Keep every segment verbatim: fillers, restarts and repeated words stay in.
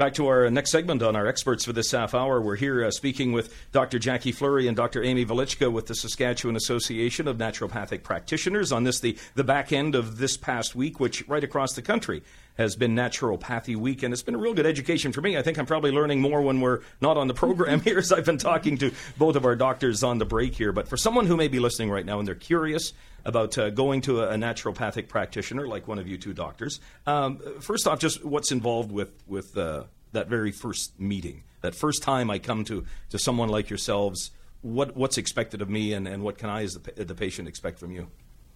Back to our next segment on our experts for this half hour. We're here uh, speaking with Doctor Jackie Fleury and Doctor Amy Velichka with the Saskatchewan Association of Naturopathic Practitioners on this, the, the back end of this past week, which right across the country has been Naturopathy Week, and it's been a real good education for me. I think I'm probably learning more when we're not on the program here, as I've been talking to both of our doctors on the break here. But for someone who may be listening right now and they're curious about uh, going to a, a naturopathic practitioner like one of you two doctors, um, first off, just what's involved with, with uh, that very first meeting, that first time I come to, to someone like yourselves, what, what's expected of me, and, and what can I as the, the patient expect from you?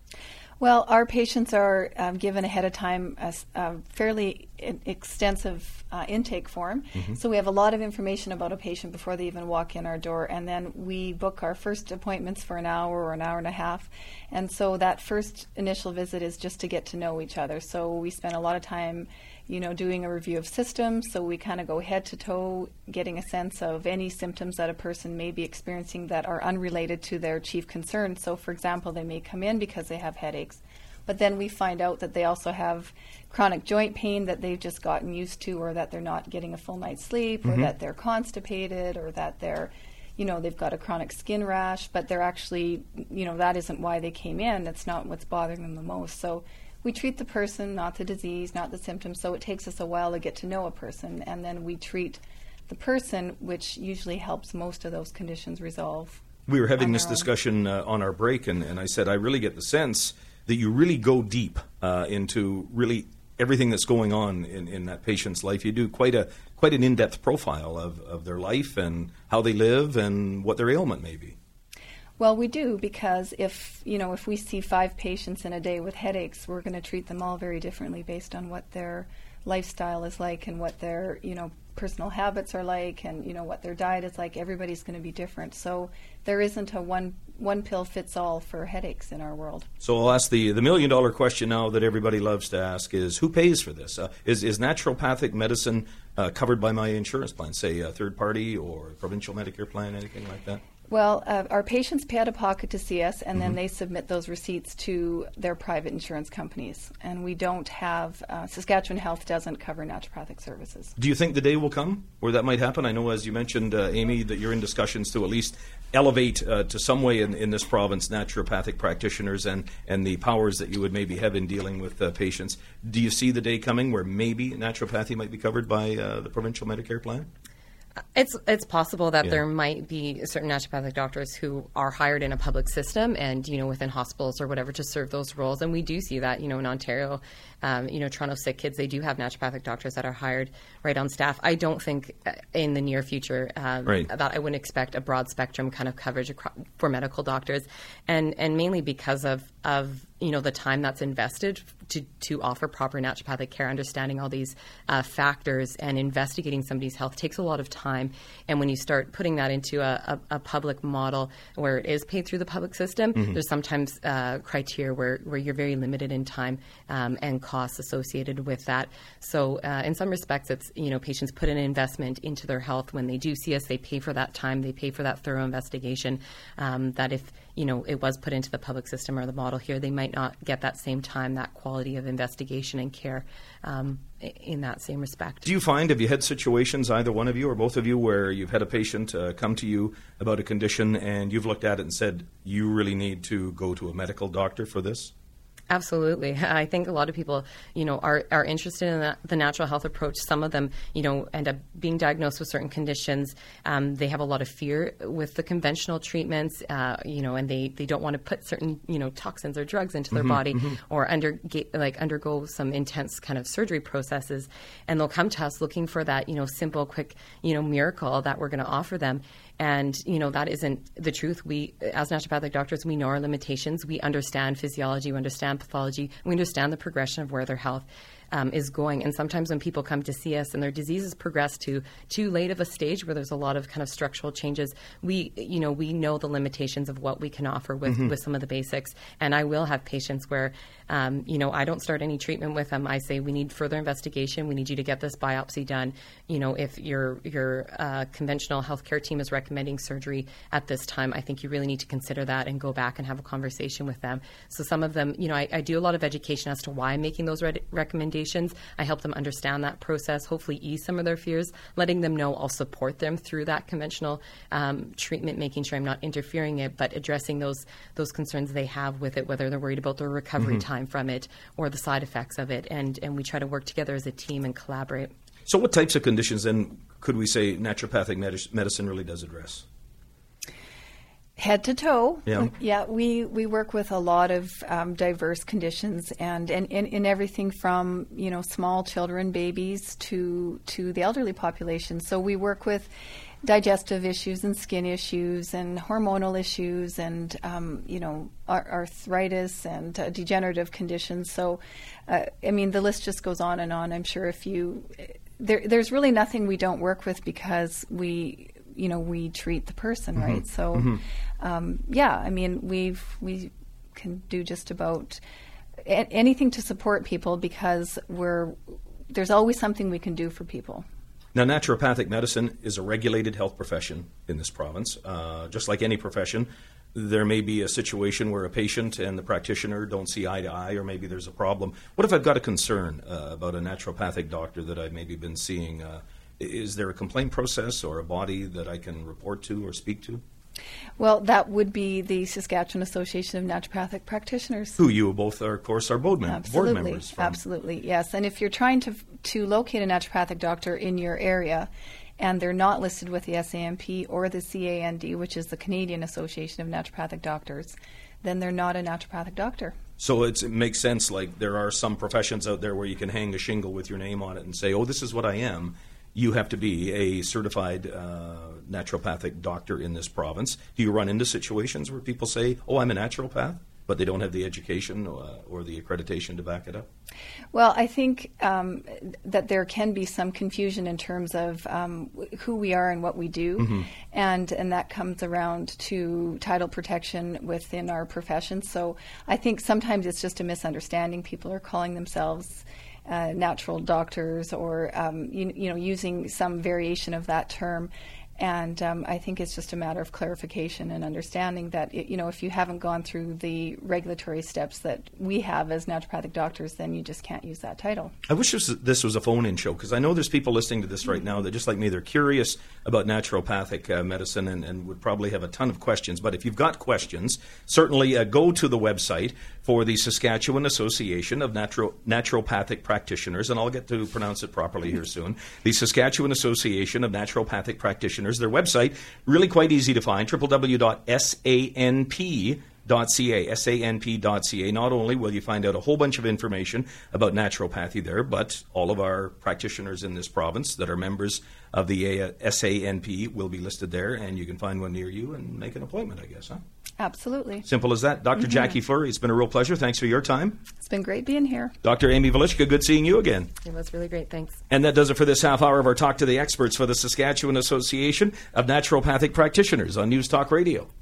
Well, our patients are um, given ahead of time a, a fairly in, extensive uh, intake form. Mm-hmm. So we have a lot of information about a patient before they even walk in our door. And then we book our first appointments for an hour or an hour and a half. And so that first initial visit is just to get to know each other. So we spend a lot of time, you know, doing a review of systems. So we kind of go head to toe, getting a sense of any symptoms that a person may be experiencing that are unrelated to their chief concern. So, for example, they may come in because they have headaches, but then we find out that they also have chronic joint pain that they've just gotten used to, or that they're not getting a full night's sleep, mm-hmm. or that they're constipated, or that they're, you know, they've got a chronic skin rash, but they're actually, you know, that isn't why they came in. That's not what's bothering them the most. So we treat the person, not the disease, not the symptoms. So it takes us a while to get to know a person, and then we treat the person, which usually helps most of those conditions resolve. We were having this discussion uh, on our break, and, and I said I really get the sense that you really go deep uh, into really everything that's going on in, in that patient's life. You do quite a quite an in-depth profile of, of their life and how they live and what their ailment may be. Well, we do, because if, you know, if we see five patients in a day with headaches, we're going to treat them all very differently based on what their lifestyle is like and what their, you know, personal habits are like, and, you know, what their diet is like. Everybody's going to be different. So there isn't a one one pill fits all for headaches in our world. So I'll ask the, the million dollar question now that everybody loves to ask is, who pays for this? Uh, is, is naturopathic medicine uh, covered by my insurance plan, say a third party or provincial Medicare plan, anything like that? Well, uh, our patients pay out of pocket to see us, and mm-hmm. then they submit those receipts to their private insurance companies. And we don't have, uh, Saskatchewan Health doesn't cover naturopathic services. Do you think the day will come where that might happen? I know, as you mentioned, uh, Amy, that you're in discussions to at least elevate uh, to some way in, in this province naturopathic practitioners and, and the powers that you would maybe have in dealing with uh, patients. Do you see the day coming where maybe naturopathy might be covered by uh, the provincial Medicare plan? It's it's possible that yeah. there might be certain naturopathic doctors who are hired in a public system and, you know, within hospitals or whatever to serve those roles. And we do see that, you know, in Ontario, um, you know, Toronto Sick Kids, they do have naturopathic doctors that are hired right on staff. I don't think in the near future um, right. that I wouldn't expect a broad spectrum kind of coverage for medical doctors. And, and mainly because of, of, you know, the time that's invested to, to offer proper naturopathic care, understanding all these uh, factors and investigating somebody's health takes a lot of time. And when you start putting that into a, a, a public model where it is paid through the public system, mm-hmm. there's sometimes uh, criteria where, where you're very limited in time um, and costs associated with that. So uh, in some respects, it's, you know, patients put an investment into their health. When they do see us, they pay for that time, they pay for that thorough investigation, um, that if, you know, it was put into the public system or the model here, they might not get that same time, that quality of investigation and care um, in that same respect. Do you find, have you had situations, either one of you or both of you, where you've had a patient uh, come to you about a condition and you've looked at it and said, you really need to go to a medical doctor for this? Absolutely. I think a lot of people, you know, are, are interested in the, the natural health approach. Some of them, you know, end up being diagnosed with certain conditions. Um, they have a lot of fear with the conventional treatments, uh, you know, and they, they don't want to put certain, you know, toxins or drugs into their mm-hmm, body mm-hmm. or under, like undergo some intense kind of surgery processes. And they'll come to us looking for that, you know, simple, quick, you know, miracle that we're going to offer them. And, you know, that isn't the truth. We, as naturopathic doctors, we know our limitations. We understand physiology, we understand pathology, we understand the progression of where their health um, is going. And sometimes when people come to see us and their diseases progress to too late of a stage where there's a lot of kind of structural changes, we, you know, we know the limitations of what we can offer with, mm-hmm. with some of the basics. And I will have patients where, um, you know, I don't start any treatment with them. I say, we need further investigation. We need you to get this biopsy done. You know, if your, your uh, conventional healthcare team is recommending surgery at this time, I think you really need to consider that and go back and have a conversation with them. So some of them, you know, I, I do a lot of education as to why I'm making those re- recommendations. recommendations. I help them understand that process, hopefully ease some of their fears, letting them know I'll support them through that conventional um, treatment, making sure I'm not interfering it, but addressing those those concerns they have with it, whether they're worried about their recovery mm-hmm. time from it or the side effects of it. And, and we try to work together as a team and collaborate. So what types of conditions then could we say naturopathic med- medicine really does address? Head to toe. Yeah, yeah we, we work with a lot of um, diverse conditions and, and, and, and everything from, you know, small children, babies, to to the elderly population. So we work with digestive issues and skin issues and hormonal issues and, um, you know, ar- arthritis and uh, degenerative conditions. So, uh, I mean, the list just goes on and on. I'm sure if you... There, there's really nothing we don't work with because we, you know, we treat the person, mm-hmm. right? So, mm-hmm. um, yeah, I mean, we've we can do just about a- anything to support people because we're there's always something we can do for people. Now, naturopathic medicine is a regulated health profession in this province. Uh, just like any profession, there may be a situation where a patient and the practitioner don't see eye to eye, or maybe there's a problem. What if I've got a concern uh, about a naturopathic doctor that I've maybe been seeing? Uh, is there a complaint process or a body that I can report to or speak to? Well, that would be the Saskatchewan Association of Naturopathic Practitioners. Who you both are, of course, are board, mem- absolutely, board members from. Absolutely, yes. And if you're trying to to locate a naturopathic doctor in your area and they're not listed with the S A N P or the C A N D, which is the Canadian Association of Naturopathic Doctors, then they're not a naturopathic doctor. So it's, it makes sense, like there are some professions out there where you can hang a shingle with your name on it and say, oh, this is what I am. You have to be a certified uh, naturopathic doctor in this province. Do you run into situations where people say, oh, I'm a naturopath, but they don't have the education uh, or the accreditation to back it up? Well, I think um, that there can be some confusion in terms of um, who we are and what we do, mm-hmm. and and that comes around to title protection within our profession. So I think sometimes it's just a misunderstanding. People are calling themselves Uh, natural doctors or, um, you, you know, using some variation of that term. And um, I think it's just a matter of clarification and understanding that, it, you know, if you haven't gone through the regulatory steps that we have as naturopathic doctors, then you just can't use that title. I wish this, this was a phone-in show, because I know there's people listening to this right now that, just like me, they're curious about naturopathic uh, medicine and, and would probably have a ton of questions. But if you've got questions, certainly uh, go to the website for the Saskatchewan Association of Natural, Naturopathic Practitioners, and I'll get to pronounce it properly here soon, the Saskatchewan Association of Naturopathic Practitioners. Their website, really quite easy to find, w w w dot s a n p dot c a, S A N P dot C A. Not only will you find out a whole bunch of information about naturopathy there, but all of our practitioners in this province that are members of the S A N P will be listed there, and you can find one near you and make an appointment, I guess, huh? Absolutely. Simple as that. Doctor Mm-hmm. Jackie Fleury, it's been a real pleasure. Thanks for your time. It's been great being here. Doctor Amy Velichka, good seeing you again. It was really great. Thanks. And that does it for this half hour of our Talk to the Experts for the Saskatchewan Association of Naturopathic Practitioners on News Talk Radio.